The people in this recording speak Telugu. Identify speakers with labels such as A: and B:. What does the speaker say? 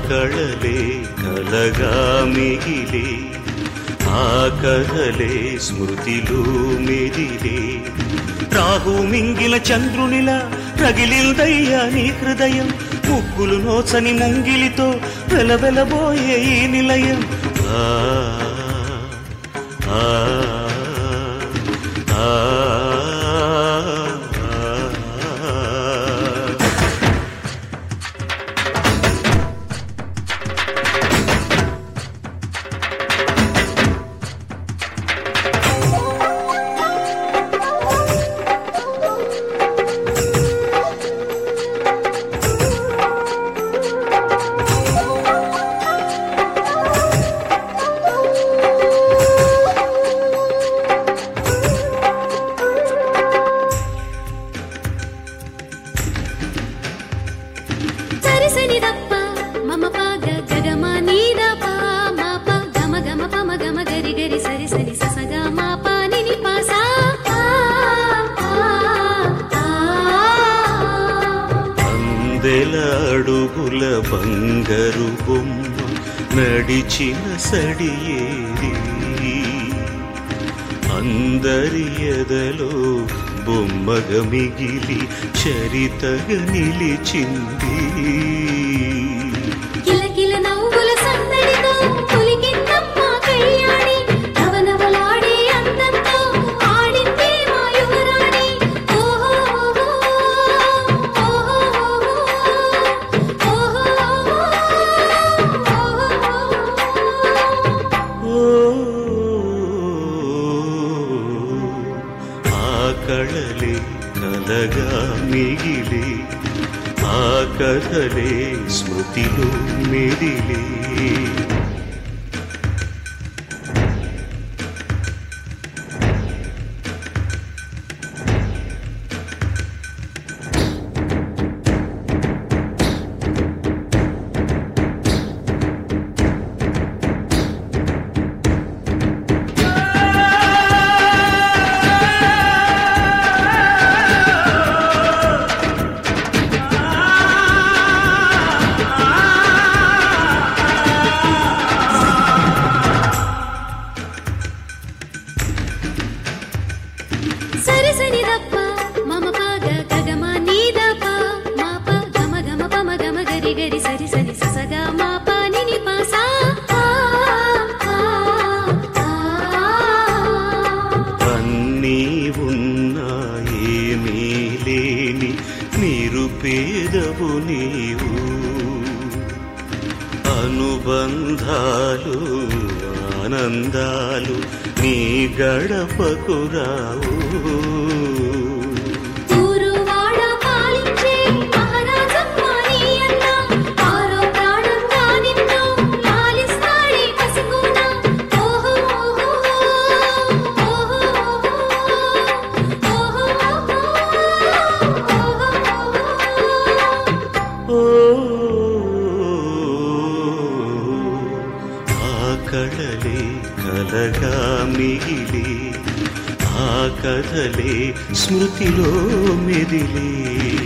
A: కళలే కలగా మిగిలే ఆ కథలే స్మృతిలో మెదిలే రాహు మింగిల చంద్రునిలా రగిలిందయ్యా నీ హృదయం ముగ్గులు నోచని ముంగిలితో వెలవెలబోయే ఈ నిలయం ఆ ఆ ఆ అడుగుల బంగారు బొమ్మ నడిచిన సడియేది అందరి ఎదలో బొమ్మగా మిగిలి చరితగా నిలిచింది కళలే కలగా మిగిలే ఆ కథలే స్మృతిలో మెదిలే నిరుపేదవు నీవు అనుబంధాలు ఆనందాలు నీ గడపకు రావు కళలే కలగా మిగిలే ఆ కథలే స్మృతిలో మెదిలే